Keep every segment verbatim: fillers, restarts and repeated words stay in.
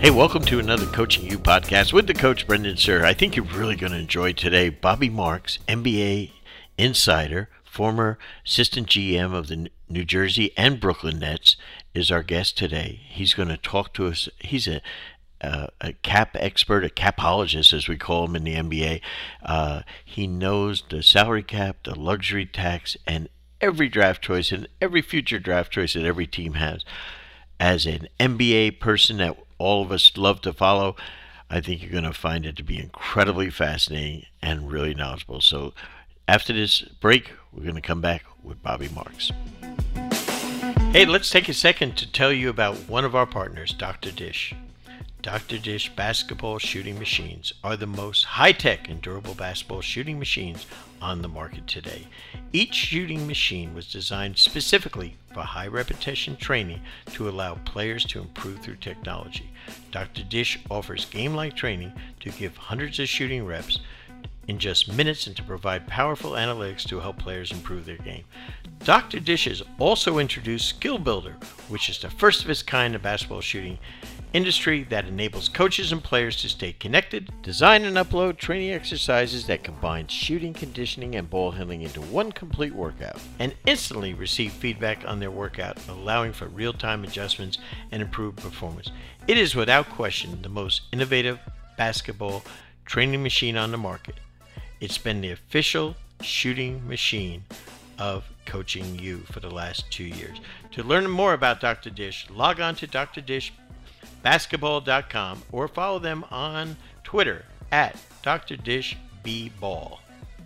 Hey, welcome to another Coaching You podcast with the coach, Brendan Suhr. I think you're really going to enjoy today. Bobby Marks, N B A insider, former assistant G M of the New Jersey and Brooklyn Nets, is our guest today. He's going to talk to us. He's a Uh, a cap expert, a capologist, as we call him in the N B A. Uh, he knows the salary cap, the luxury tax, and every draft choice and every future draft choice that every team has. As an N B A person that all of us love to follow, I think you're going to find it to be incredibly fascinating and really knowledgeable. So after this break, we're going to come back with Bobby Marks. Hey, let's take a second to tell you about one of our partners, Doctor Dish. Doctor Dish basketball shooting machines are the most high-tech and durable basketball shooting machines on the market today. Each shooting machine was designed specifically for high repetition training to allow players to improve through technology. Doctor Dish offers game-like training to give hundreds of shooting reps in just minutes and to provide powerful analytics to help players improve their game. Doctor Dish has also introduced Skill Builder, which is the first of its kind in basketball shooting industry that enables coaches and players to stay connected, design and upload training exercises that combine shooting, conditioning, and ball handling into one complete workout, and instantly receive feedback on their workout, allowing for real-time adjustments and improved performance. It is without question the most innovative basketball training machine on the market. It's been the official shooting machine of Coaching You for the last two years. To learn more about Doctor Dish, log on to Doctor Dish basketball dot com or follow them on Twitter at Doctor Dish B Ball.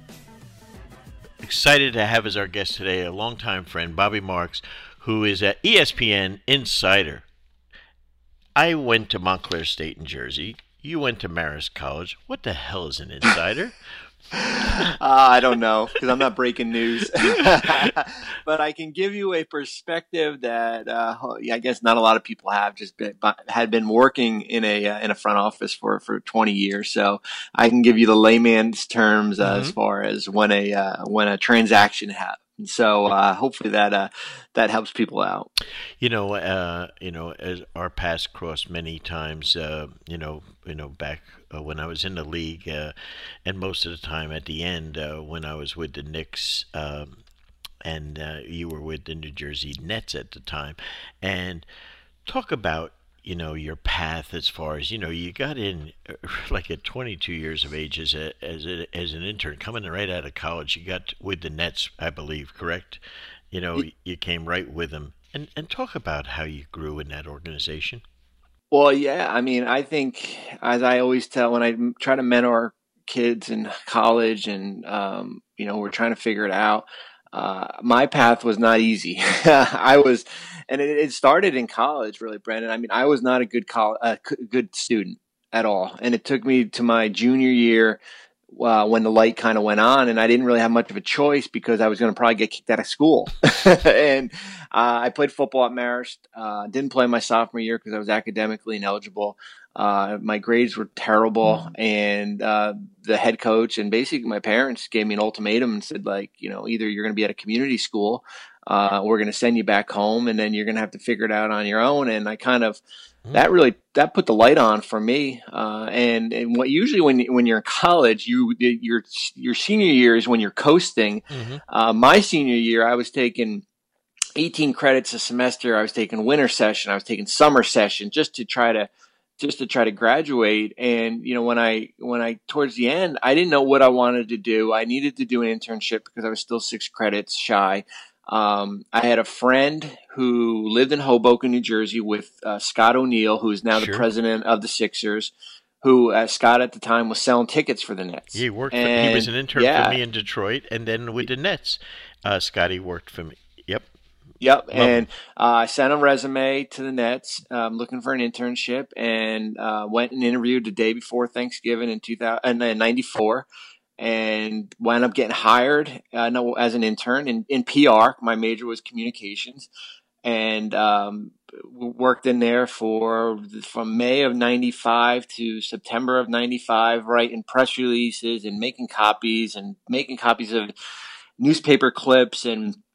Excited to have as our guest today a longtime friend, Bobby Marks, who is an E S P N insider. I went to Montclair State in Jersey. You went to Marist College. What the hell is an insider? uh, I don't know because I'm not breaking news, but I can give you a perspective that uh, I guess not a lot of people have. Just been, had been working in a uh, in a front office for, for twenty years, so I can give you the layman's terms uh, mm-hmm. as far as when a uh, when a transaction happens. So uh, hopefully that uh, that helps people out. You know, uh, you know, as our paths crossed many times. Uh, you know, you know, back uh, when I was in the league, uh, and most of the time at the end uh, when I was with the Knicks, um, and uh, you were with the New Jersey Nets at the time, and talk about, you know, your path as far as, you know, you got in like at twenty-two years of age as a, as a, as an intern coming right out of college. You got with the Nets, I believe, correct? You know, you came right with them, and and talk about how you grew in that organization. Well, yeah, I mean, I think as I always tell when I try to mentor kids in college, and um, you know, we're trying to figure it out. Uh, my path was not easy. I was, and it, it started in college, really, Brandon. I mean, I was not a good college, uh, good student at all, and it took me to my junior year uh, when the light kind of went on, and I didn't really have much of a choice because I was going to probably get kicked out of school. and uh, I played football at Marist. Uh, didn't play my sophomore year because I was academically ineligible. Uh, my grades were terrible, mm-hmm. and uh, the head coach and basically my parents gave me an ultimatum and said, like, you know, either you're going to be at a community school, uh, we're going to send you back home, and then you're going to have to figure it out on your own. And I kind of mm-hmm. that really that put the light on for me. Uh, and and what usually when when you're in college, you your your senior year is when you're coasting. Mm-hmm. Uh, my senior year, I was taking eighteen credits a semester. I was taking winter session. I was taking summer session just to try to. just to try to graduate. And, you know, when I, when I, towards the end, I didn't know what I wanted to do. I needed to do an internship because I was still six credits shy. Um, I had a friend who lived in Hoboken, New Jersey with uh, Scott O'Neill, who is now sure. the president of the Sixers, who uh, Scott at the time was selling tickets for the Nets. He worked, and, for, he was an intern yeah. for me in Detroit. And then with the Nets, uh, Scotty worked for me. Yep. Yep, Love and uh, I sent a resume to the Nets, um, looking for an internship, and uh, went and interviewed the day before Thanksgiving in two thousand ninety-four, and wound up getting hired uh, no, as an intern in, in P R. My major was communications, and um, worked in there for from May of ninety-five to September of ninety-five, writing press releases and making copies and making copies of newspaper clips and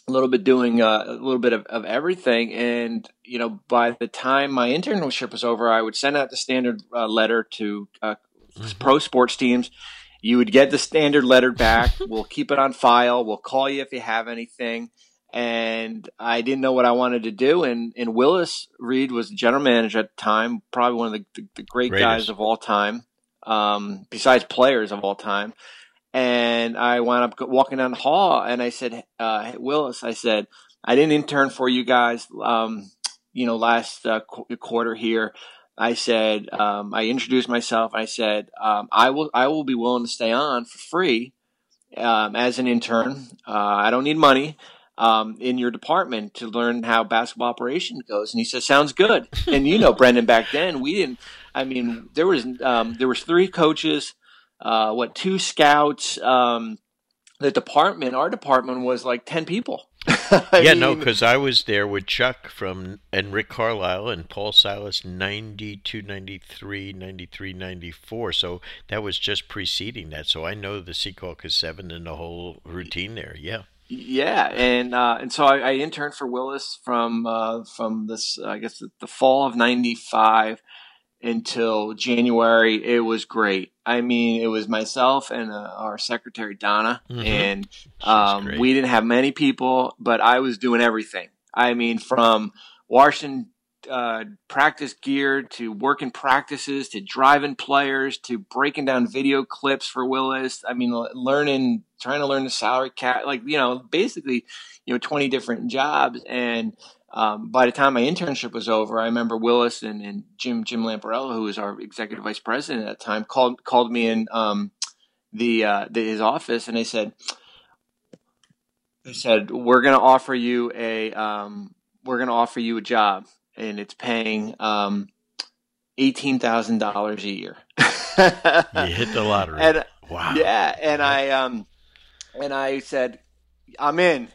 a little bit doing uh, a little bit of, of everything. And, you know, by the time my internship was over, I would send out the standard uh, letter to uh, mm-hmm. pro sports teams. You would get the standard letter back. We'll keep it on file. We'll call you if you have anything. And I didn't know what I wanted to do. And, and Willis Reed was the general manager at the time, probably one of the, the, the great Greatest. guys of all time, um, besides players of all time. And I wound up walking down the hall, and I said, uh, hey, Willis, I said, I didn't intern for you guys, um, you know, last uh, qu- quarter here. I said, um, I introduced myself. I said, um, I will, I will be willing to stay on for free um, as an intern. Uh, I don't need money um, in your department to learn how basketball operation goes. And he said, sounds good. And you know, Brendan, back then we didn't. I mean, there was um, there was three coaches. Uh, what, two scouts, um, the department, our department was like ten people. yeah, mean, no, because I was there with Chuck from and Rick Carlisle and Paul Silas, ninety-two, ninety-three, ninety-three, ninety-four. So that was just preceding that. So I know the Secaucus Seven and the whole routine there. Yeah. Yeah, and uh, and so I, I interned for Willis from uh, from this, I guess, the, the fall of ninety-five until January. It was great. I mean, it was myself and uh, our secretary, Donna, mm-hmm. and um, we didn't have many people, but I was doing everything. I mean, from washing uh, practice gear to working practices to driving players to breaking down video clips for Willis. I mean, learning, trying to learn the salary cap, like, you know, basically, you know, twenty different jobs. And Um, by the time my internship was over, I remember Willis and, and Jim Jim Lamparello, who was our executive vice president at the time, called called me in um, the, uh, the his office, and they said, they said we're going to offer you a um, we're going to offer you a job, and it's paying um, eighteen thousand dollars a year. You hit the lottery. And, wow. Yeah, and I um, and I said, I'm in.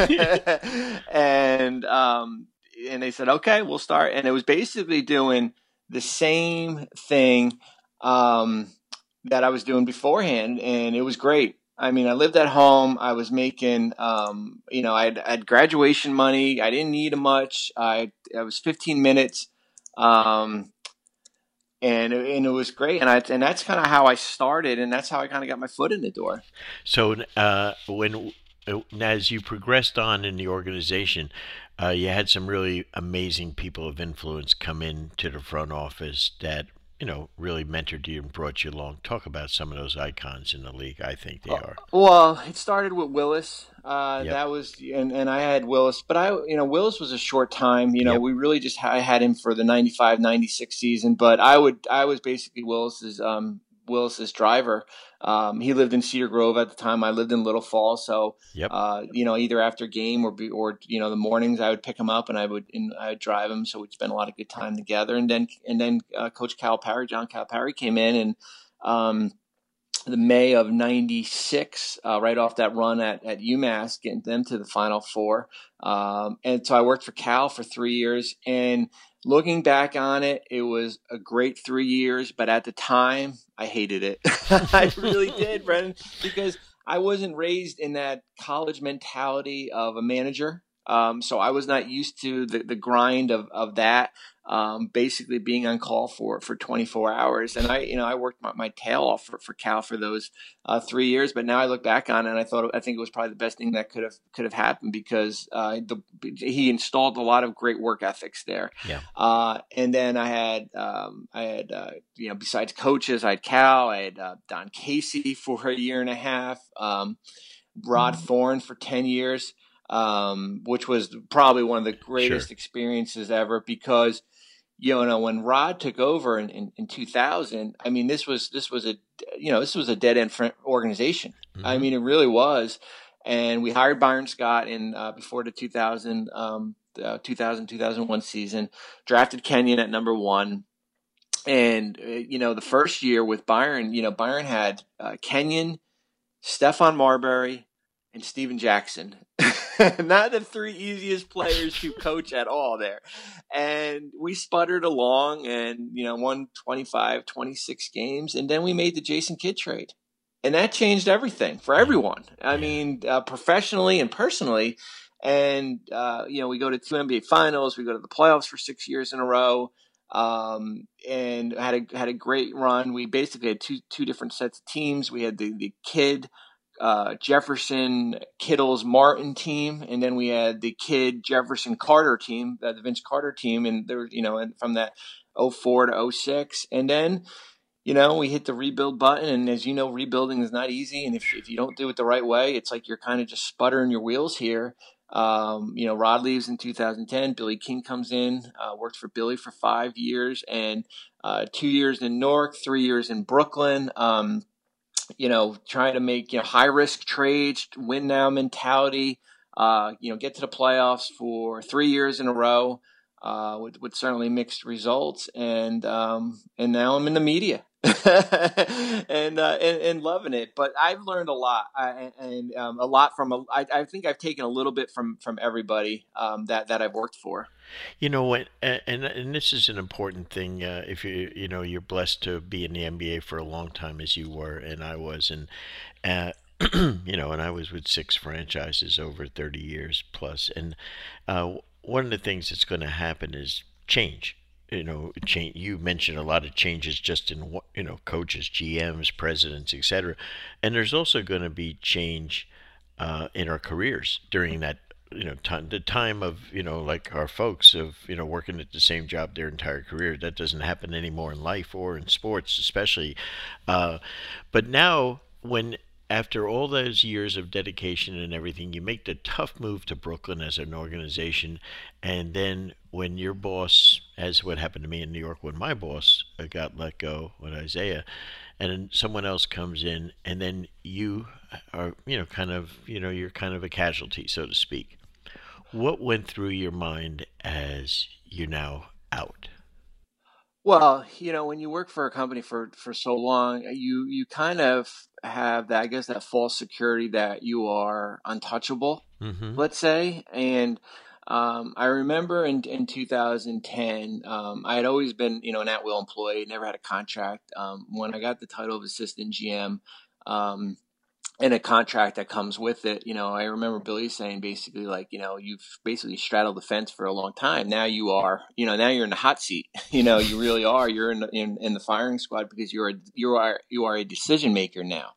and um, and they said, okay, we'll start. And it was basically doing the same thing um, that I was doing beforehand, and it was great. I mean, I lived at home. I was making, um, you know, I had, I had graduation money. I didn't need much. I, I was fifteen minutes, um, and and it was great. And I and that's kind of how I started, and that's how I kind of got my foot in the door. So uh, when. As you progressed on in the organization, uh, you had some really amazing people of influence come in to the front office that, you know, really mentored you and brought you along. Talk about some of those icons in the league. I think they are. Well, it started with Willis. Uh, yep. That was, and, and I had Willis, but I, you know, Willis was a short time. You know, yep. we really just I had him for the ninety-five ninety-six season. But I would, I was basically Willis's. Um, Willis's driver. Um, he lived in Cedar Grove at the time. I lived in Little Falls. So, yep. uh, you know, either after game or, be, or, you know, the mornings I would pick him up and I would, and I would drive him. So we'd spend a lot of good time together. And then, and then, uh, Coach Calipari, John Calipari came in and, um, the May of ninety-six, uh, right off that run at, at UMass, getting them to the Final Four. Um, and so I worked for Cal for three years and, looking back on it, it was a great three years, but at the time, I hated it. I really did, Brendan, because I wasn't raised in that college mentality of a manager. Um, so I was not used to the, the grind of, of that, um, basically being on call for, for twenty-four hours. And I, you know, I worked my, my tail off for, for Cal for those uh, three years. But now I look back on it and I thought, I think it was probably the best thing that could have, could have happened because uh, the, he installed a lot of great work ethics there. Yeah. Uh, and then I had, um, I had, uh, you know, besides coaches, I had Cal, I had uh, Don Casey for a year and a half, um, Rod mm-hmm. Thorne for ten years. Um, which was probably one of the greatest sure. experiences ever because, you know, when Rod took over in, in, in two thousand, I mean, this was, this was a, you know, this was a dead end organization. Mm-hmm. I mean, it really was. And we hired Byron Scott in, uh, before the two thousand, um, uh, two thousand, two thousand one season, drafted Kenyon at number one. And, uh, you know, the first year with Byron, you know, Byron had, uh, Kenyon, Stephon Marbury, and Steven Jackson. Not the three easiest players to coach at all there. And we sputtered along and, you know, won twenty-five, twenty-six games. And then we made the Jason Kidd trade. And that changed everything for everyone. I mean, uh, professionally and personally, And, uh, you know, we go to two N B A finals, we go to the playoffs for six years in a row. Um, and had a, had a great run. We basically had two, two different sets of teams. We had the, the kid, uh, Jefferson, Kittles, Martin team. And then we had the kid Jefferson Carter team, uh, the Vince Carter team. And there, you know, and from that oh four to oh six. And then, you know, we hit the rebuild button, and as you know, rebuilding is not easy. And if, if you don't do it the right way, it's like you're kind of just sputtering your wheels here. Um, you know, Rod leaves in two thousand ten. Billy King comes in, uh, worked for Billy for five years, and uh, two years in Newark, three years in Brooklyn. Um, you know, trying to make, you know, high risk trades, win now mentality. Uh, you know, get to the playoffs for three years in a row. Uh, with, with certainly mixed results, and um, and now I'm in the media, and, uh, and and loving it. But I've learned a lot, I, and um, a lot from. A, I, I think I've taken a little bit from from everybody um, that that I've worked for. You know what, and and this is an important thing. Uh, if you you know you're blessed to be in the N B A for a long time, as you were and I was, and uh, you know, and I was with six franchises over thirty years plus, and uh, one of the things that's going to happen is change. You know, change. You mentioned a lot of changes just in what you know, coaches, G Ms, presidents, et cetera. And there's also going to be change uh, in our careers during that you know time, the time of you know like our folks of you know working at the same job their entire career. That doesn't happen anymore in life or in sports, especially. Uh, but now, when after all those years of dedication and everything, you make the tough move to Brooklyn as an organization, and then when your boss, as what happened to me in New York when my boss uh, got let go with Isaiah, and then someone else comes in, and then you are, you know, kind of, you know, you're kind of a casualty, so to speak. What went through your mind as you're now out? Well, you know, when you work for a company for for so long, you you kind of have that, I guess, that false security that you are untouchable, Mm-hmm. let's say. And um, I remember in in two thousand ten, um, I had always been, you know, an at-will employee, never had a contract. Um, when I got the title of assistant G M, um, and a contract that comes with it. You know, I remember Billy saying basically like, you know, you've basically straddled the fence for a long time. Now you are, you know, now you're in the hot seat. You know, you really are. You're in the, in, in the firing squad because you're a, you are you are a decision maker now.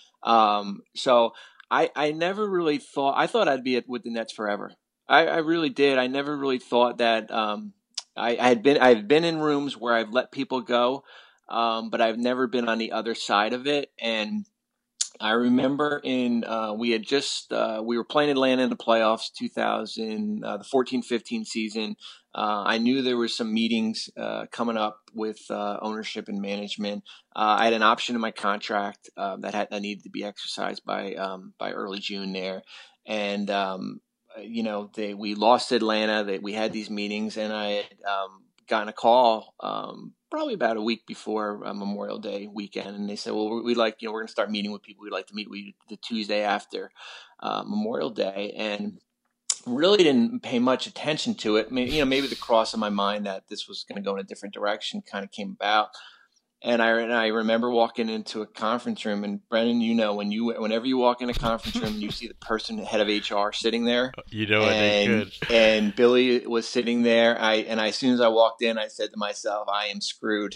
Um, so I I never really thought I thought I'd be at, with the Nets forever. I, I really did. I never really thought that. Um, I, I had been I've been in rooms where I've let people go, um, but I've never been on the other side of it. And I remember in uh, we had just uh, we were playing Atlanta in the playoffs, two thousand, uh, the fourteen fifteen season. Uh, I knew there were some meetings uh, coming up with uh, ownership and management. Uh, I had an option in my contract uh, that had that needed to be exercised by um, by early June there, and um, you know they we lost Atlanta. That we had these meetings, and I had um, gotten a call. Um, probably about a week before uh, Memorial Day weekend. And they said, well, we like, you know, we're going to start meeting with people. We'd like to meet with you the Tuesday after uh, Memorial Day. And really didn't pay much attention to it. Maybe, you know, maybe the cross in my mind that this was going to go in a different direction kind of came about. And I and I remember walking into a conference room, and Brendan, you know, when you whenever you walk in a conference room, and you see the person, head of H R, sitting there, You know, I think and good. and Billy was sitting there. I and I, as soon as I walked in, I said to myself, "I am screwed."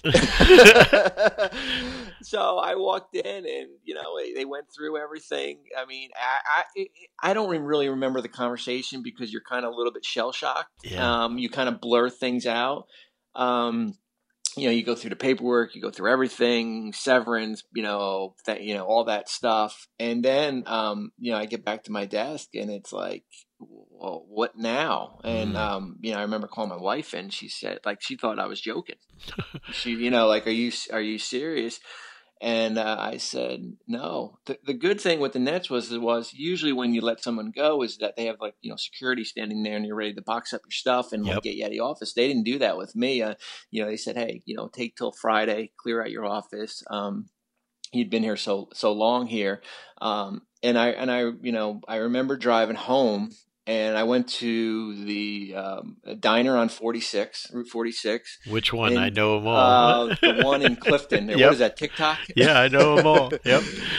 So I walked in, and you know, they, they went through everything. I mean, I I, I don't really remember the conversation because you're kind of a little bit shell shocked. Yeah. Um, you kind of blur things out. Um, you know, you go through the paperwork, you go through everything, severance, you know, that, you know, all that stuff. And then, um, you know, I get back to my desk and it's like, well, what now? And, Mm. um, you know, I remember calling my wife and she said, like, she thought I was joking. She, you know, like, are you, are you serious? And uh, I said, no. The, the good thing with the Nets was, was usually when you let someone go is that they have like, you know, security standing there and you're ready to box up your stuff and like Yep. get you out of the office. They didn't do that with me. Uh, you know, they said, hey, you know, take till Friday, clear out your office. Um, he'd been here so, so long here. Um, and I, and I, you know, I remember driving home and I went to the um, a diner on forty-six, Route forty-six. Which one? I And know them all. uh, the one in Clifton. What Yep. is that, TikTok? Yeah, I know them all. Yep.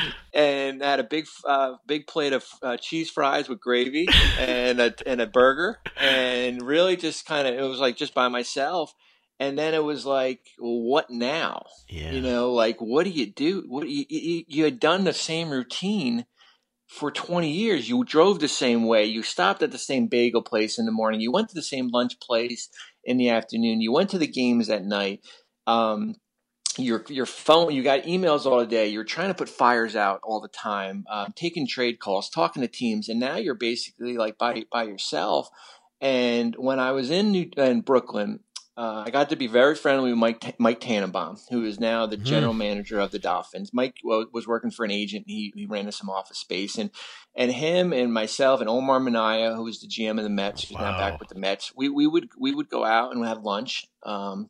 And I had a big, uh, big plate of uh, cheese fries with gravy and a and a burger, and really just kind of it was like just by myself. And then it was like, well, what now? Yeah. You know, like what do you do? What you, you, you had done the same routine for twenty years. You drove the same way. You stopped at the same bagel place in the morning. You went to the same lunch place in the afternoon. You went to the games at night. Um, your your phone, you got emails all day. You're trying to put fires out all the time, um, taking trade calls, talking to teams, and now you're basically like by by yourself. And when I was in New, in Brooklyn, uh, I got to be very friendly with Mike Mike Tannenbaum, who is now the general Mm. manager of the Dolphins. Mike well, was working for an agent. He he ran us some office space, and and him and myself and Omar Minaya, who was the G M of the Mets, who's now back Wow. with the Mets. We we would we would go out and have lunch. Um,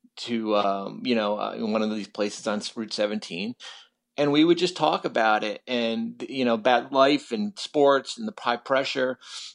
to um, you know uh, in one of these places on Route seventeen, and we would just talk about it and you know about life and sports and the high pressure.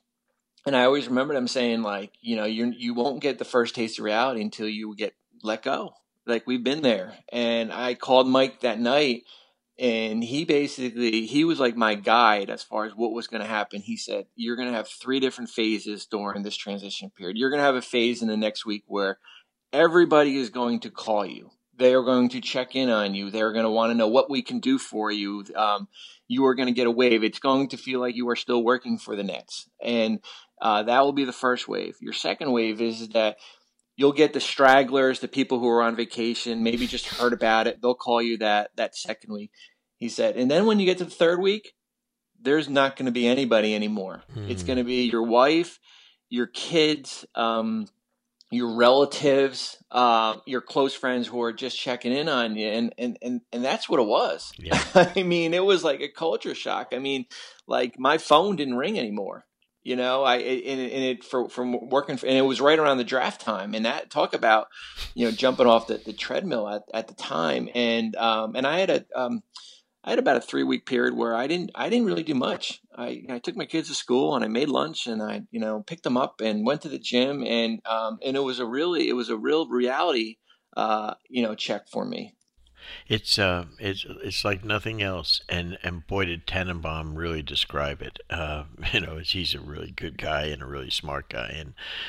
And I always remember them saying like, you know, you you won't get the first taste of reality until you get let go. Like we've been there. And I called Mike that night, and he basically he was like my guide as far as what was going to happen. He said, you're going to have three different phases during this transition period. You're going to have a phase in the next week where everybody is going to call you. They are going to check in on you. They're going to want to know what we can do for you. Um, you are going to get a wave. It's going to feel like you are still working for the Nets. And uh, that will be the first wave. Your second wave is that you'll get the stragglers, the people who are on vacation, maybe just heard about it. They'll call you that that second week, he said. And then when you get to the third week, there's not going to be anybody anymore. Mm. It's going to be your wife, your kids, um, your relatives, uh, your close friends who are just checking in on you. And, and, and, and that's what it was. Yeah. I mean, it was like a culture shock. I mean, like my phone didn't ring anymore, you know, I, and, and it for, from working for, and it was right around the draft time, and that talk about, you know, jumping off the, the treadmill at, at the time. And, um, and I had a, um, I had about a three week period where I didn't I didn't really do much. I, I took my kids to school and I made lunch and I you know picked them up and went to the gym, and um, and it was a really it was a real reality uh, you know check for me. It's uh, it's it's like nothing else, and and boy did Tannenbaum really describe it. Uh, you know, he's a really good guy and a really smart guy, and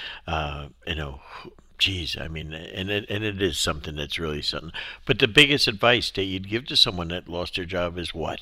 uh, you know, geez, I mean, and it and it is something that's really something. But the biggest advice that you'd give to someone that lost their job is what?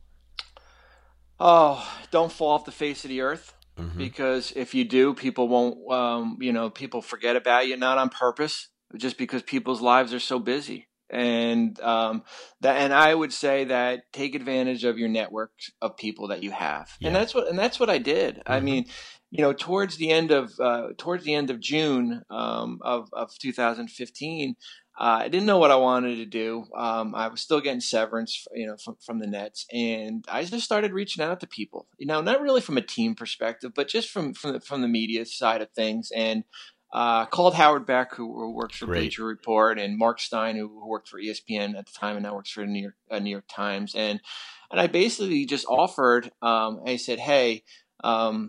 Oh, don't fall off the face of the earth, Hmm. because if you do, people won't um, you know people forget about you, not on purpose, just because people's lives are so busy. And um, that, and I would say that take advantage of your network of people that you have, and Yeah. that's what, and that's what I did. I Hmm. mean, you know, towards the end of uh, towards the end of June um, of of two thousand fifteen, uh, I didn't know what I wanted to do. Um, I was still getting severance, you know, from from the Nets, and I just started reaching out to people. You know, not really from a team perspective, but just from from the, from the media side of things, and uh, called Howard Beck, who, who works for Great. Bleacher Report, and Mark Stein, who, who worked for E S P N at the time and now works for the New York, uh, New York Times. And and I basically just offered, um, I said, hey, um,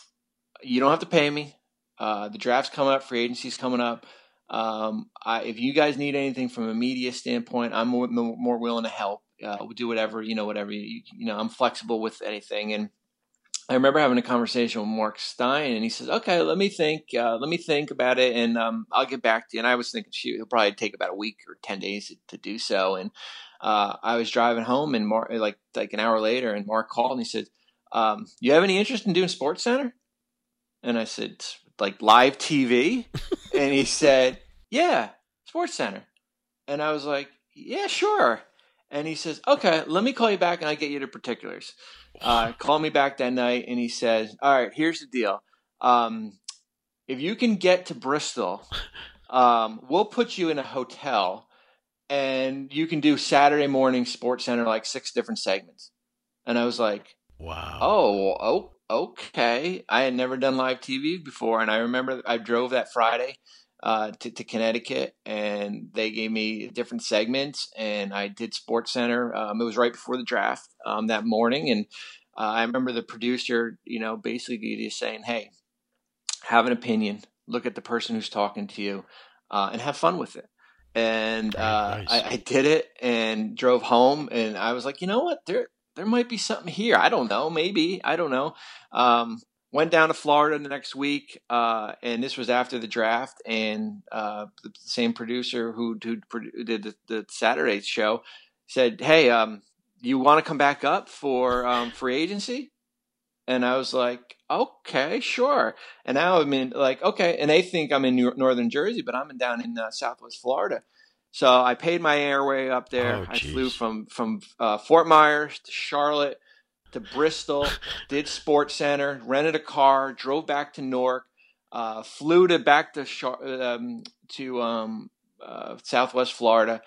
you don't have to pay me. Uh, the draft's coming up, free agency's coming up. Um, I, if you guys need anything from a media standpoint, I'm more, more willing to help. Uh, we'll do whatever, you know, whatever, you, you know, I'm flexible with anything. And I remember having a conversation with Mark Stein, and he says, "Okay, let me think. Uh, let me think about it, and um, I'll get back to you." And I was thinking, shoot, it'll probably take about a week or ten days to, to do so. And uh, I was driving home, and Mark, like like an hour later, and Mark called and he said, um, "You have any interest in doing Sports Center?" And I said, "Like live T V?" And he said, "Yeah, Sports Center." And I was like, "Yeah, sure." And he says, "Okay, let me call you back, and I get you the particulars." Uh, called me back that night, and he says, "All right, here's the deal. Um, if you can get to Bristol, um, we'll put you in a hotel, and you can do Saturday morning Sports Center, like six different segments." And I was like, Wow. "Oh, oh, okay." I had never done live T V before, and I remember I drove that Friday uh, to, to Connecticut, and they gave me different segments, and I did Sports Center. Um, it was right before the draft um, that morning, and Uh, I remember the producer, you know, basically just saying, "Hey, have an opinion. Look at the person who's talking to you, uh, and have fun with it." And uh, nice. I, I did it and drove home, and I was like, you know what? There there might be something here. I don't know. Maybe. I don't know. Um, went down to Florida the next week, uh, and this was after the draft, and uh, the same producer who, who did the, the Saturday show said, "Hey, um, you want to come back up for um, free agency?" And I was like, okay, sure. And now I'm in like, okay. And they think I'm in New- Northern Jersey, but I'm in, down in uh, Southwest Florida. So I paid my airway up there. Oh, I flew from, from uh, Fort Myers to Charlotte to Bristol, did Sports Center, rented a car, drove back to Newark, uh, flew to back to, Char- um, to um, uh, Southwest Florida.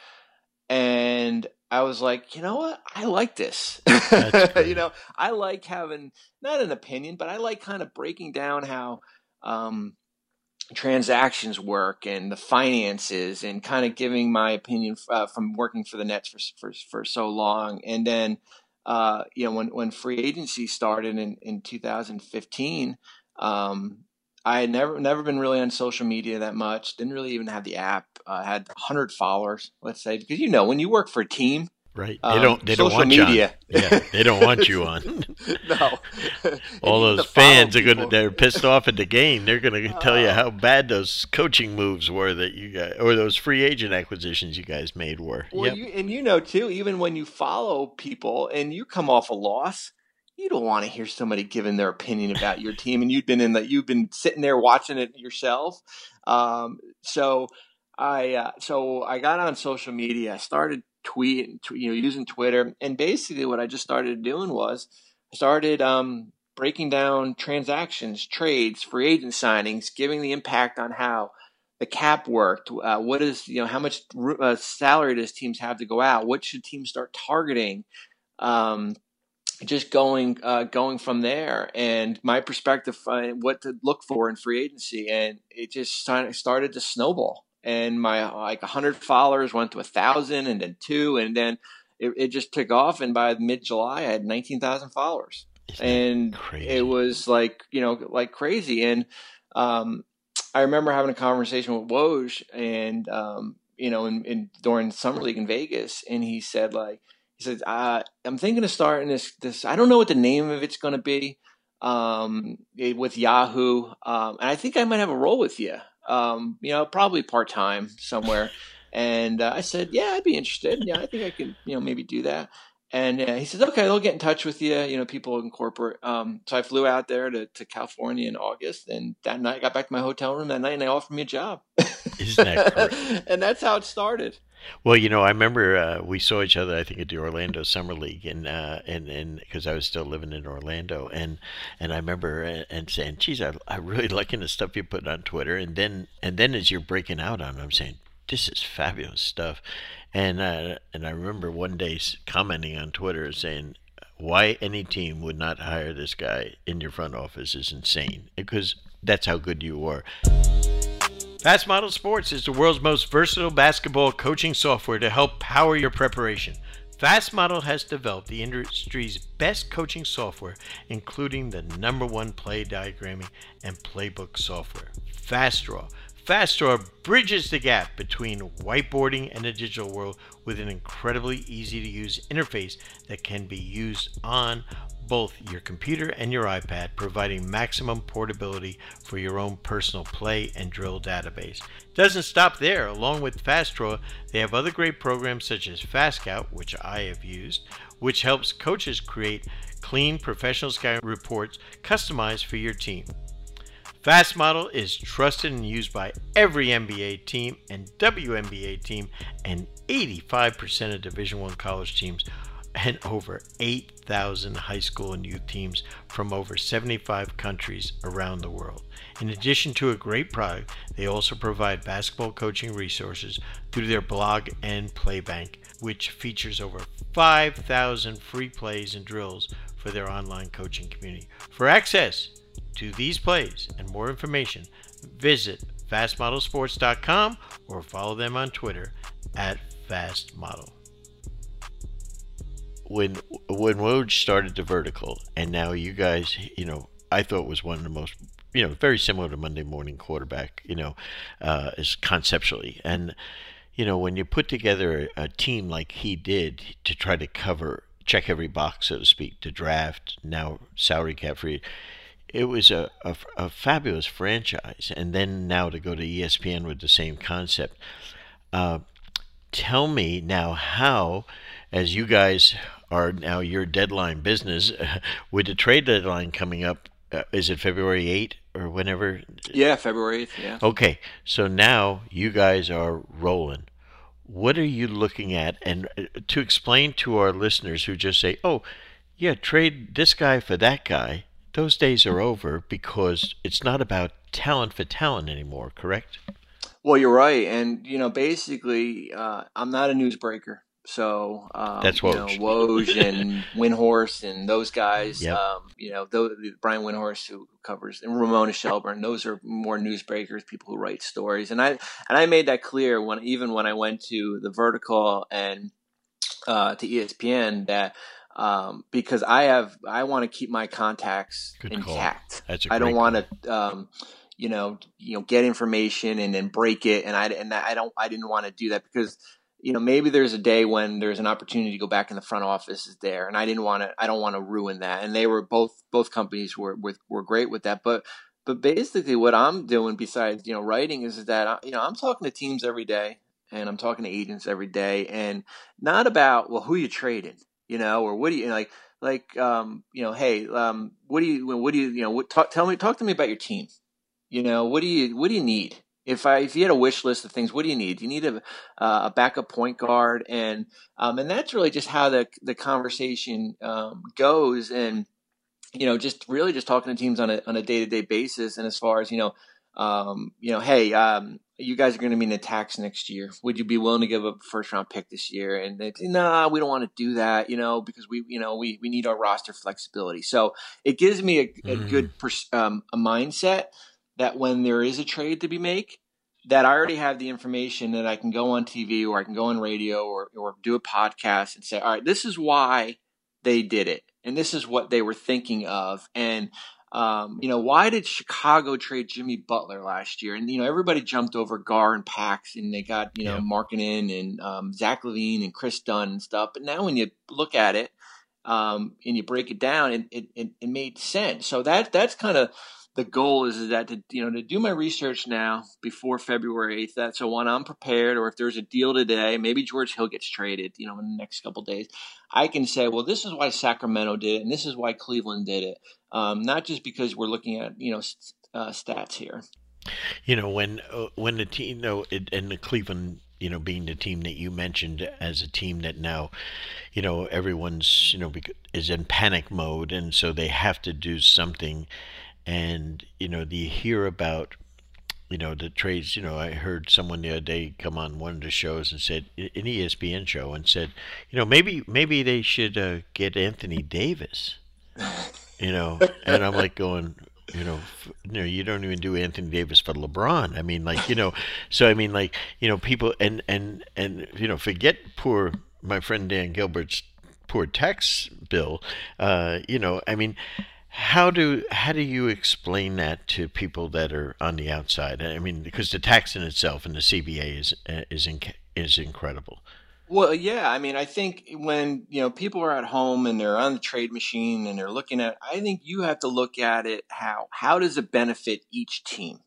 And I was like, you know what? I like this. You know, I like having not an opinion, but I like kind of breaking down how um, transactions work and the finances, and kind of giving my opinion uh, from working for the Nets for for, for so long. And then, uh, you know, when when free agency started in in two thousand fifteen. Um, I had never never been really on social media that much. Didn't really even have the app. I uh, had one hundred followers, let's say, because you know when you work for a team, right? They don't. They um, don't want media. you on. Yeah, they don't want you on. No. All those fans are gonna. They're pissed off at the game. They're gonna uh, tell you how bad those coaching moves were that you guys, or those free agent acquisitions you guys made were. Well, yep. you, and you know too, even when you follow people and you come off a loss, you don't want to hear somebody giving their opinion about your team, and you've been in that. You've been sitting there watching it yourself. Um, so I, uh, so I got on social media. I started tweeting, you know, using Twitter, and basically what I just started doing was I started um, breaking down transactions, trades, free agent signings, giving the impact on how the cap worked. Uh, what is, you know, how much uh, salary does teams have to go out? What should teams start targeting? Um, just going uh, going from there, and my perspective on what to look for in free agency, and it just started to snowball. And my like one hundred followers went to a thousand, and then two, and then it, it just took off. And by mid July, I had nineteen thousand followers, and crazy? It was like you know like crazy. And um, I remember having a conversation with Woj, and um, you know, in, in during Summer League in Vegas, and he said like. He said, uh, I'm thinking of starting this, this, I don't know what the name of it's going to be, um, it, with Yahoo. Um, and I think I might have a role with you, um, you know, probably part-time somewhere. And uh, I said, yeah, I'd be interested. Yeah, I think I can, you know, maybe do that. And uh, he says, okay, they'll get in touch with you, you know, people in corporate. Um, so I flew out there to, to California in August, and that night I got back to my hotel room that night, and they offered me a job. Isn't that great? And that's how it started. Well, you know, I remember uh, we saw each other, I think, at the Orlando Summer League, and uh, and and because I was still living in Orlando, and and I remember and, and saying, "Geez, I I really liking the stuff you put on Twitter," and then and then as you're breaking out on it, I'm saying, "This is fabulous stuff," and uh, and I remember one day commenting on Twitter saying, "Why any team would not hire this guy in your front office is insane," because that's how good you were. Fast Model Sports is the world's most versatile basketball coaching software to help power your preparation. Fast Model has developed the industry's best coaching software, including the number one play diagramming and playbook software, FastDraw. FastDraw bridges the gap between whiteboarding and the digital world with an incredibly easy-to-use interface that can be used on both your computer and your iPad, providing maximum portability for your own personal play and drill database. Doesn't stop there. Along with FastDraw, they have other great programs such as FastScout, which I have used, which helps coaches create clean professional scouting reports customized for your team. Fast Model is trusted and used by every N B A team and W N B A team, and eighty-five percent of Division I college teams, and over eight thousand high school and youth teams from over seventy-five countries around the world. In addition to a great product, they also provide basketball coaching resources through their blog and Playbank, which features over five thousand free plays and drills for their online coaching community. For access to these plays and more information, visit fast model sports dot com or follow them on Twitter at fastmodel. when when Woj started the vertical, and now you guys, you know, I thought was one of the most, you know, very similar to Monday Morning Quarterback, you know, uh, is conceptually. And you know, when you put together a, a team like he did to try to cover, check every box, so to speak, to draft, now salary cap free, it was a, a, a fabulous franchise. And then now to go to E S P N with the same concept. Uh, tell me now how, as you guys are now your deadline business, with the trade deadline coming up, uh, is it February eighth or whenever? Yeah, February eighth, yeah. Okay, so now you guys are rolling. What are you looking at? And uh, to explain to our listeners who just say, oh, yeah, trade this guy for that guy, those days are over because it's not about talent for talent anymore, correct? Well, you're right. And, you know, basically, uh, I'm not a newsbreaker. So, um, That's you know, Woj. Woj and Windhorst and those guys, Yep. um, you know, those, Brian Windhorst who covers, and Ramona Shelburne, those are more newsbreakers, people who write stories. And I, and I made that clear when, even when I went to the Vertical and, uh, to E S P N that, um, because I have, I want to keep my contacts Good call. intact. That's a I don't great want to, um, you know, you know, get information and then break it. And I, and I don't, I didn't want to do that because, you know, maybe there's a day when there's an opportunity to go back in the front office is there. And I didn't want to, I don't want to ruin that. And they were both, both companies were, were, were great with that. But, but basically what I'm doing besides, you know, writing is that, you know, I'm talking to teams every day and I'm talking to agents every day and not about, well, who you trading, you know, or what do you, you know, like, like, um, you know, hey, um, what do you, what do you, you know, what, talk, tell me, talk to me about your team. You know, what do you, what do you need? If I, if you had a wish list of things, what do you need? You need a, uh, a backup point guard. And, um, and that's really just how the, the conversation, um, goes. And, you know, just really just talking to teams on a, on a day to day basis. And as far as, you know, um, you know, hey, um, you guys are going to be in the tax next year. Would you be willing to give up a first round pick this year? And they say, nah, we don't want to do that, you know, because we, you know, we, we need our roster flexibility. So it gives me a, a Mm. good, pers- um, a mindset that when there is a trade to be made, that I already have the information that I can go on T V or I can go on radio or, or do a podcast and say, all right, this is why they did it. And this is what they were thinking of. And, um, you know, why did Chicago trade Jimmy Butler last year? And, you know, everybody jumped over Gar and Pax and they got, you know, Yeah. Markkanen and um, Zach LaVine and Chris Dunn and stuff. But now when you look at it um, and you break it down, it, it, it, it made sense. So that that's kind of the goal is, is that to, you know, to do my research now before February eighth, that so when I'm prepared or if there's a deal today, maybe George Hill gets traded, you know, in the next couple of days, I can say, well, this is why Sacramento did it and this is why Cleveland did it. Um, not just because we're looking at, you know, uh, stats here. You know, when uh, when the team, you know, it, and the Cleveland, you know, being the team that you mentioned as a team that now, you know, everyone's, you know, is in panic mode, and so they have to do something. And, you know, do you hear about, you know, the trades? You know, I heard someone the other day come on one of the shows and said, an E S P N show, and said, you know, maybe maybe they should uh, get Anthony Davis. You know, and I'm like going, you know, f- you know, you don't even do Anthony Davis for LeBron. I mean, like, you know, so I mean, like, you know, people and and and you know, forget poor my friend Dan Gilbert's poor tax bill. Uh, you know, I mean, how do how do you explain that to people that are on the outside? I mean, because the tax in itself and the C B A is is inc- is incredible. Well, yeah, I mean, I think when, you know, people are at home and they're on the trade machine and they're looking at, I think you have to look at it how, how does it benefit each team?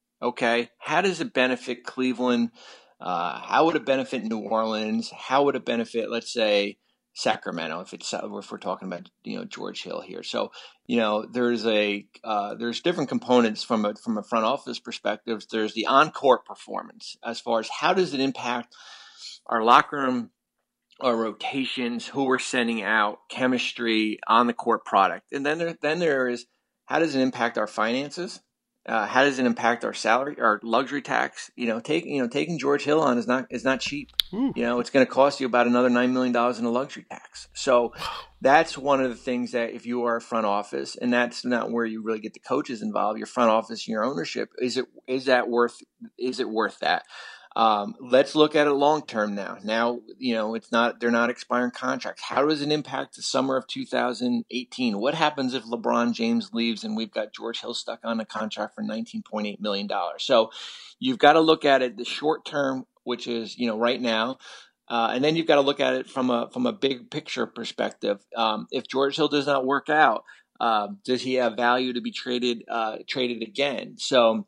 Okay. How does it benefit Cleveland? Uh, how would it benefit New Orleans? How would it benefit, let's say, Sacramento, if it's, if we're talking about, you know, George Hill here. So, you know, there's a, uh, there's different components from a, from a front office perspective. There's the on-court performance as far as how does it impact our locker room, our rotations, who we're sending out, chemistry, on the court product. And then there, then there is, how does it impact our finances? Uh, how does it impact our salary, our luxury tax? You know, taking you know taking George Hill on is not is not cheap. Ooh. You know, it's going to cost you about another nine million dollars in a luxury tax. So that's one of the things that if you are a front office, and that's not where you really get the coaches involved, your front office, your ownership, is it is that worth is it worth that? Um, let's look at it long term now. Now, you know, it's not they're not expiring contracts. How does it impact the summer of two thousand eighteen? What happens if LeBron James leaves and we've got George Hill stuck on a contract for nineteen point eight million dollars? So you've got to look at it the short term, which is, you know, right now. Uh, and then you've got to look at it from a from a big picture perspective. Um, if George Hill does not work out, uh, does he have value to be traded uh, traded again? So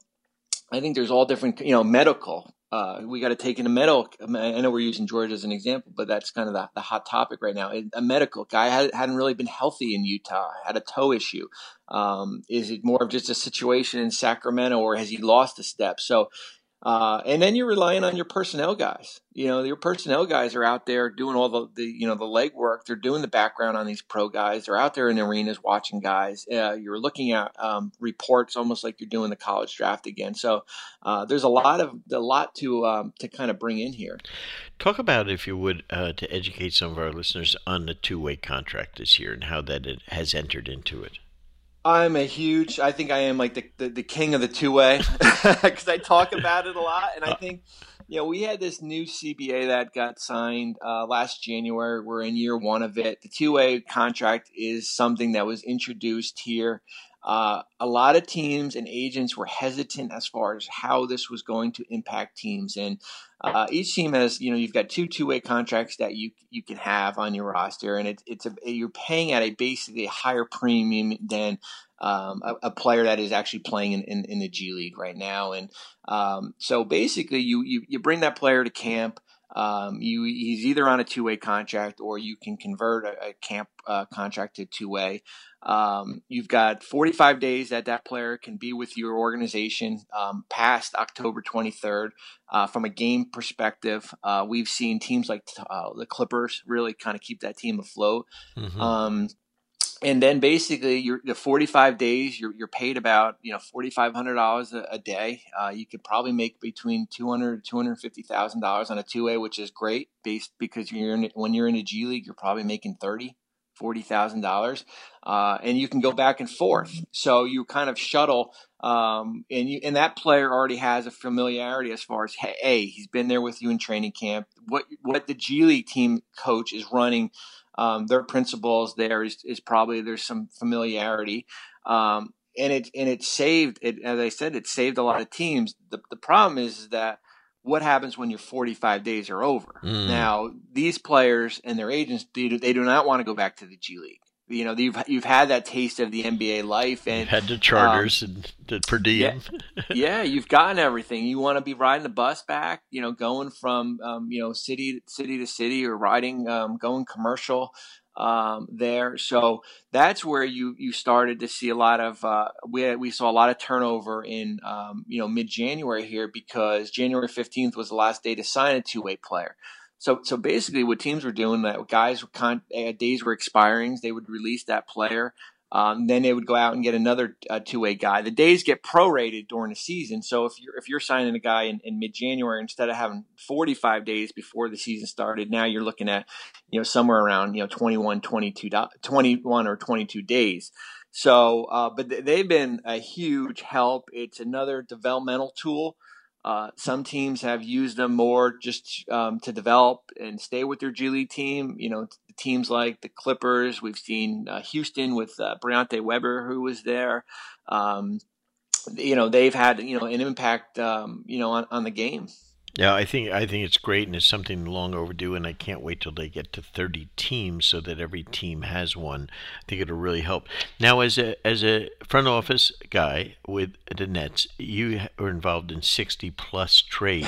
I think there's all different, you know, medical. Uh, we got to take in a medical. I know we're using George as an example, but that's kind of the, the hot topic right now. A medical guy had, hadn't really been healthy in Utah, had a toe issue. Um, is it more of just a situation in Sacramento, or has he lost a step? So, uh, and then you're relying on your personnel guys. You know, your personnel guys are out there doing all the, the you know, the legwork. They're doing the background on these pro guys. They're out there in the arenas watching guys. Uh, you're looking at um, reports almost like you're doing the college draft again. So uh, there's a lot of a lot to um, to kind of bring in here. Talk about, if you would, uh, to educate some of our listeners on the two-way contract this year and how that it has entered into it. I'm a huge, I think I am like the, the, the king of the two-way because I talk about it a lot. And I think, you know, we had this new C B A that got signed uh, last January. We're in year one of it. The two-way contract is something that was introduced here. Uh, a lot of teams and agents were hesitant as far as how this was going to impact teams. And uh, each team has, you know, you've got two two-way contracts that you you can have on your roster, and it, it's a you're paying at a basically a higher premium than um, a, a player that is actually playing in, in, in the G League right now. And um, so basically, you, you you bring that player to camp. Um, you he's either on a two-way contract, or you can convert a, a camp uh, contract to two-way. Um, you've got forty-five days that that player can be with your organization um, past October twenty-third. Uh, from a game perspective, uh, we've seen teams like uh, the Clippers really kind of keep that team afloat. Mm-hmm. Um, and then basically, you're the forty-five days. You're you're paid about you know forty-five hundred dollars a day. Uh, you could probably make between two hundred to two hundred fifty thousand dollars on a two-way, which is great. Based because you're in, when you're in a G League, you're probably making thirty. forty thousand dollars, uh, and you can go back and forth. So you kind of shuttle, um, and you and that player already has a familiarity as far as, hey, hey, he's been there with you in training camp. What what the G League team coach is running, um, their principles there is, is probably there's some familiarity, um, and it and it saved it. As I said, it saved a lot of teams. The the problem is, is that. What happens when your forty-five days are over? Mm. Now, these players and their agents, they do, they do not want to go back to the G League. You know, you've you've had that taste of the N B A life, and you've had the charters um, and the per diem. Yeah, yeah, you've gotten everything. You want to be riding the bus back, you know, going from um, you know city city to city, or riding um, going commercial. Um, there. So that's where you, you started to see a lot of, uh, we, we saw a lot of turnover in, um, you know, mid-January here, because January fifteenth was the last day to sign a two-way player. So, so basically what teams were doing, that guys were con- uh, days were expiring, they would release that player. Um, then they would go out and get another uh, two-way guy. The days get prorated during the season. So if you're if you're signing a guy in, in mid-January, instead of having forty-five days before the season started, now you're looking at you know somewhere around you know twenty-one, twenty-two, twenty-one or twenty-two days. So, uh, but th- they've been a huge help. It's another developmental tool. Uh, some teams have used them more just um, to develop and stay with their G League team. You know, teams like the Clippers. We've seen uh, Houston with uh, Briante Weber, who was there. Um, you know, they've had you know an impact. Um, you know, on, on the game. Yeah, I think I think it's great, and it's something long overdue, and I can't wait till they get to thirty teams so that every team has one. I think it'll really help. Now, as a as a front office guy with the Nets, you are involved in sixty plus trades,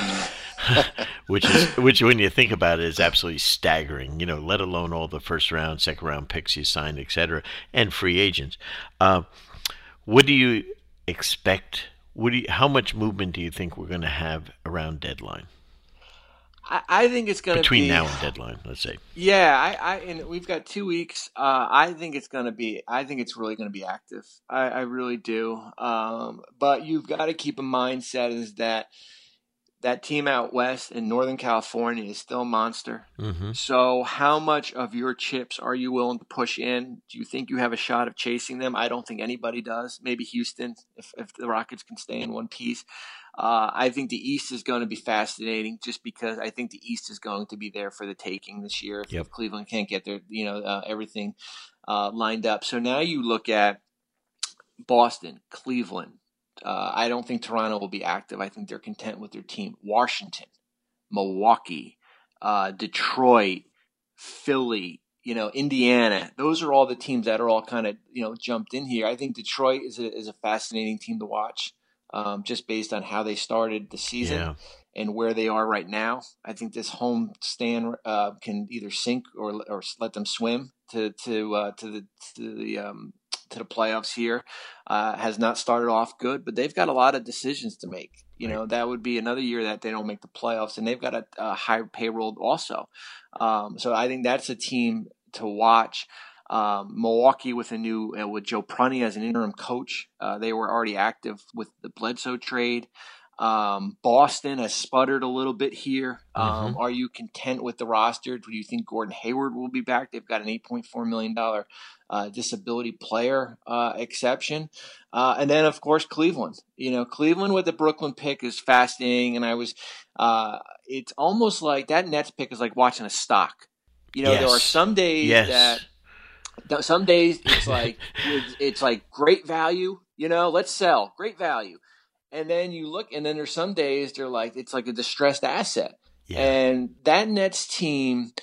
which is which when you think about it is absolutely staggering. You know, let alone all the first round, second round picks you signed, et cetera, and free agents. Uh, what do you expect? What do you, how much movement do you think we're going to have around deadline? I, I think it's going to be between now and deadline. Let's say. Yeah, I, I and we've got two weeks. Uh, I think it's going to be. I think it's really going to be active. I, I really do. Um, but you've got to keep a mindset is that that team out west in Northern California is still a monster. Mm-hmm. So how much of your chips are you willing to push in? Do you think you have a shot of chasing them? I don't think anybody does. Maybe Houston, if, if the Rockets can stay in one piece. Uh, I think the East is going to be fascinating just because I think the East is going to be there for the taking this year. If, Yep. if Cleveland can't get their, you know, uh, everything uh, lined up. So now you look at Boston, Cleveland. Uh, I don't think Toronto will be active. I think they're content with their team. Washington, Milwaukee, uh, Detroit, Philly, you know, Indiana. Those are all the teams that are all kind of, you know, jumped in here. I think Detroit is a, is a fascinating team to watch. Um, just based on how they started the season Yeah. and where they are right now. I think this home stand uh, can either sink or or let them swim to to uh, to the to the um, to the playoffs here. Uh, has not started off good, but they've got a lot of decisions to make. You know, that would be another year that they don't make the playoffs, and they've got a, a high payroll also. Um, so I think that's a team to watch. Um, Milwaukee with a new uh, with Joe Prunty as an interim coach. Uh, they were already active with the Bledsoe trade. Um, Boston has sputtered a little bit here. Um, Mm-hmm. Are you content with the roster? Do you think Gordon Hayward will be back? They've got an eight point four million dollars uh, disability player uh, exception. Uh, and then, of course, Cleveland. You know, Cleveland with the Brooklyn pick is fascinating. And I was uh, – it's almost like that Nets pick is like watching a stock. You know, Yes. there are some days Yes. that – some days it's like it's, it's like great value, you know, let's sell, great value. And then you look, and then there's some days they're like it's like a distressed asset. Yeah. And that Nets team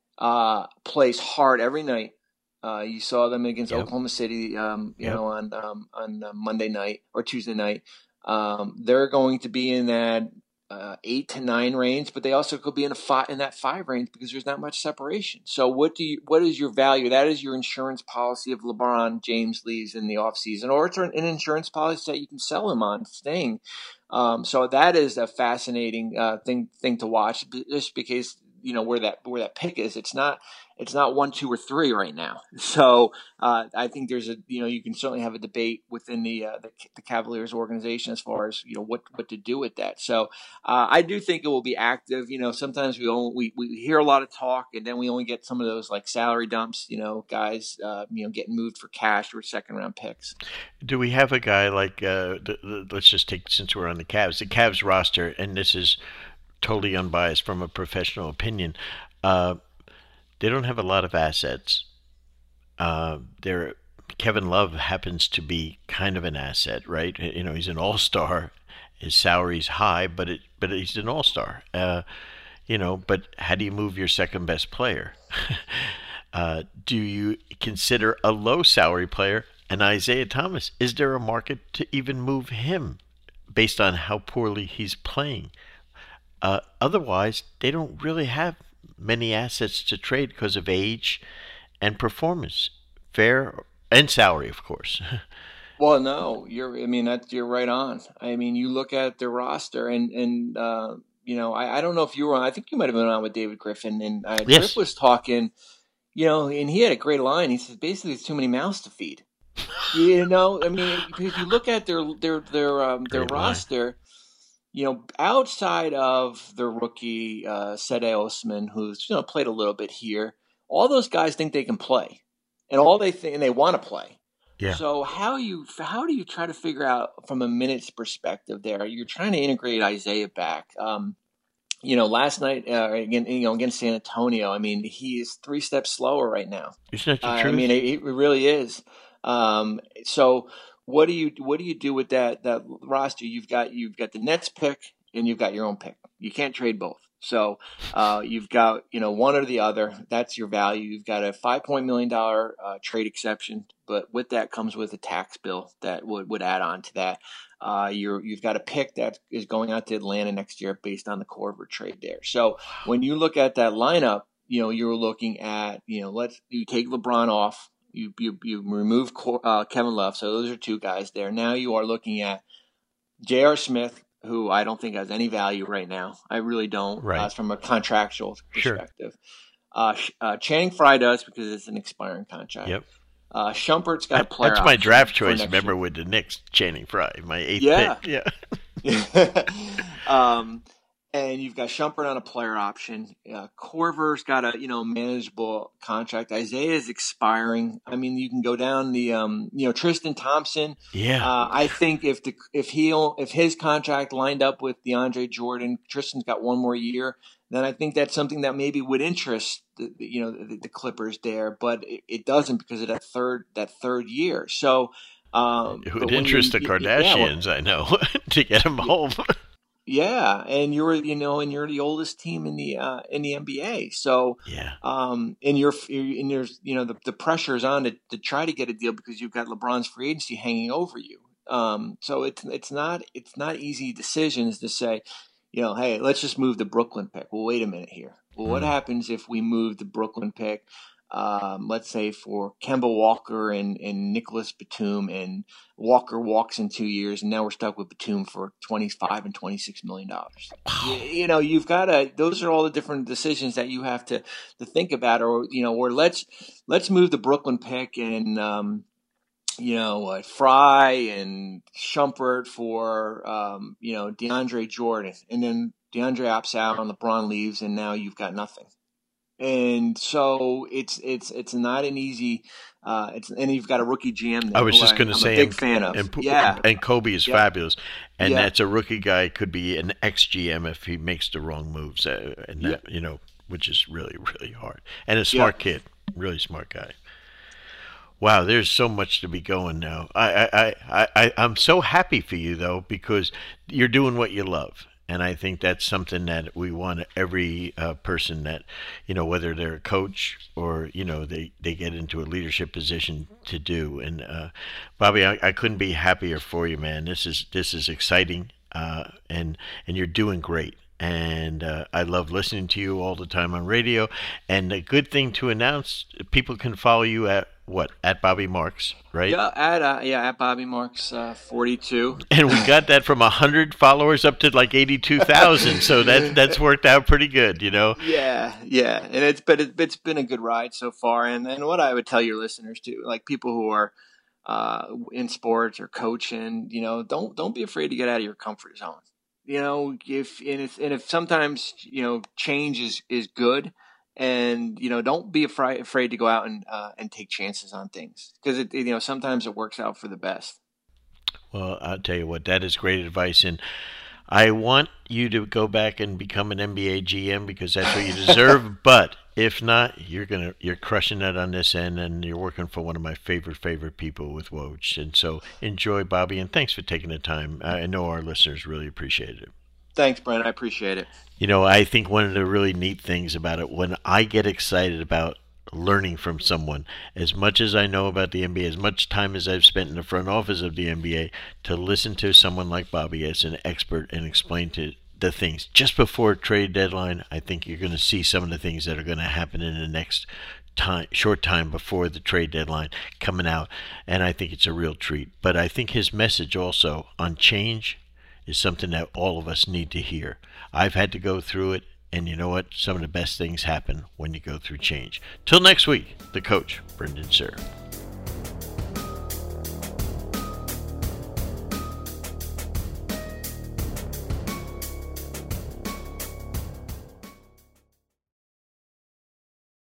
uh, plays hard every night. Uh, you saw them against Yep. Oklahoma City, um, you Yep. know, on um, on uh, Monday night or Tuesday night. Um, they're going to be in that uh, eight to nine range, but they also could be in a five in that five range because there's not much separation. So what do you what is your value? That is your insurance policy if LeBron James leaves in the offseason, or it's an insurance policy that you can sell him on staying. Um, so that is a fascinating uh, thing thing to watch, just because you know where that where that pick is. It's not it's not one, two, or three right now. So uh, I think there's a you know you can certainly have a debate within the uh, the, the Cavaliers organization as far as you know what what to do with that. So uh, I do think it will be active. You know, sometimes we only, we we hear a lot of talk, and then we only get some of those like salary dumps. You know, guys uh, you know getting moved for cash or second round picks. Do we have a guy like, uh, the, the, let's just take, since we're on the Cavs, the Cavs roster, and this is totally unbiased from a professional opinion, uh, they don't have a lot of assets. Uh, they're, Kevin Love happens to be kind of an asset, right? You know, he's an all-star. His salary's high, but it, but he's an all-star. Uh, you know, but how do you move your second best player? uh, do you consider a low salary player? And Isaiah Thomas, is there a market to even move him based on how poorly he's playing? Uh, otherwise, they don't really have many assets to trade because of age and performance, fair and salary, of course. Well, no, you're. I mean, that you're right on. I mean, you look at their roster, and and uh, you know, I, I don't know if you were on. I think you might have been on with David Griffin, and uh, Yes. Griff was talking. You know, and he had a great line. He says basically, it's too many mouths to feed. You know, I mean, because you look at their their their um, their Great line. roster. You know, outside of the rookie uh, Sede Osman, who's you know played a little bit here, all those guys think they can play, and all they think and they want to play. Yeah. So how you how do you try to figure out from a minutes perspective there? You're trying to integrate Isaiah back. Um, you know, last night uh, again, you know, against San Antonio. I mean, he is three steps slower right now. Isn't that the Uh, truth? I mean, it, it really is. Um, so what do you what do you do with that that roster? You've got you've got the Nets pick and you've got your own pick. You can't trade both. So uh, you've got you know one or the other. That's your value. You've got a five point million dollar uh, trade exception, but with that comes with a tax bill that would, would add on to that. Uh, you're you've got a pick that is going out to Atlanta next year based on the Korver trade there. So when you look at that lineup, you know you're looking at you know let's you take LeBron off. You you you remove uh, Kevin Love, so those are two guys there. Now you are looking at J R. Smith, who I don't think has any value right now. I really don't, Right. uh, from a contractual Sure. perspective. Uh, uh, Channing Frye does because it's an expiring contract. Yep. Uh, Shumpert's got a That- player That's my option draft for choice. next Remember year. with the Knicks, Channing Frye, my eighth Yeah. pick. Yeah. um, and you've got Shumpert on a player option. Uh, Corver's got a you know manageable contract. Isaiah is expiring. I mean, you can go down the um, you know Tristan Thompson. Yeah, uh, I think if the if he if his contract lined up with DeAndre Jordan, Tristan's got one more year. Then I think that's something that maybe would interest the, the you know the, the Clippers there, but it, it doesn't because of that third that third year. So um, it would interest you, the Kardashians, yeah, well, I know, to get him home. Yeah, and you're you know, and you're the oldest team in the uh, in the N B A. So yeah, um, and you're and there's you know the the pressure is on to, to try to get a deal because you've got LeBron's free agency hanging over you. Um, so it's it's not it's not easy decisions to say, you know, hey, let's just move the Brooklyn pick. Well, wait a minute here. Well, what mm. happens if we move the Brooklyn pick? Um, let's say for Kemba Walker and, and Nicholas Batum, and Walker walks in two years, and now we're stuck with Batum for twenty-five and twenty-six million dollars. You, you know, you've got to; those are all the different decisions that you have to, to think about, or you know, or let's let's move the Brooklyn pick and um, you know, uh, Fry and Shumpert for um, you know DeAndre Jordan, and then DeAndre opts out, and LeBron leaves, and now you've got nothing. And so it's it's it's not an easy. Uh, it's and you've got a rookie G M. I was just going to say, I'm a big and, fan of. And, yeah, and Kobe is yeah. fabulous, and yeah. that's a rookie guy. Could be an ex G M if he makes the wrong moves, uh, and that yeah. you know, which is really really hard. And a smart yeah. kid, really smart guy. Wow, there's so much to be going now. I I, I, I I'm so happy for you though, because you're doing what you love. And I think that's something that we want every uh, person that, you know, whether they're a coach or, you know, they, they get into a leadership position to do. And uh, Bobby, I, I couldn't be happier for you, man. This is this is exciting, uh, and and you're doing great. And uh, I love listening to you all the time on radio. And a good thing to announce, people can follow you at what? At Bobby Marks, right? Yeah, at uh, yeah, at Bobby Marks uh, forty-two. And we got that from one hundred followers up to like eighty-two thousand. So that that's worked out pretty good, you know? Yeah, yeah. And it's but it, it's been a good ride so far. And and what I would tell your listeners too, like people who are uh, in sports or coaching, you know, don't don't be afraid to get out of your comfort zone. You know, if and if and if sometimes, you know, change is, is good, and you know, don't be afraid afraid to go out and uh, and take chances on things, because it, you know, sometimes it works out for the best. Well, I'll tell you what, that is great advice, and I want you to go back and become an N B A G M because that's what you deserve. But if not, you're gonna you're crushing it on this end, and you're working for one of my favorite favorite people with Woj. And so enjoy, Bobby, and thanks for taking the time. I know our listeners really appreciate it. Thanks, Brent. I appreciate it. You know, I think one of the really neat things about it, when I get excited about learning from someone, as much as I know about the N B A, as much time as I've spent in the front office of the N B A, to listen to someone like Bobby as an expert and explain to the things just before trade deadline, I think you're going to see some of the things that are going to happen in the next time, short time before the trade deadline coming out, and I think it's a real treat. But I think his message also on change is something that all of us need to hear. I've had to go through it, and you know what? Some of the best things happen when you go through change. Till next week, the coach, Brendan Suhr.